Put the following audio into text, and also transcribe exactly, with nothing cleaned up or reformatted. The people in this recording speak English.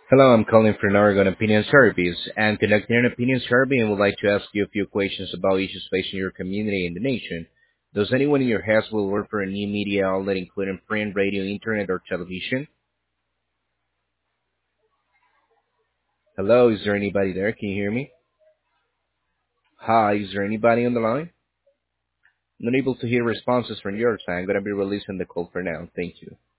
Hello, I'm calling from Oregon Opinion Service and conducting an opinion survey and would like to ask you a few questions about issues facing your community and the nation. Does anyone in your household work for a new media outlet including print, radio, internet, or television? Hello, is there anybody there? Can you hear me? Hi, is there anybody on the line? Not able to hear responses from your side. I'm going to be releasing the call for now. Thank you.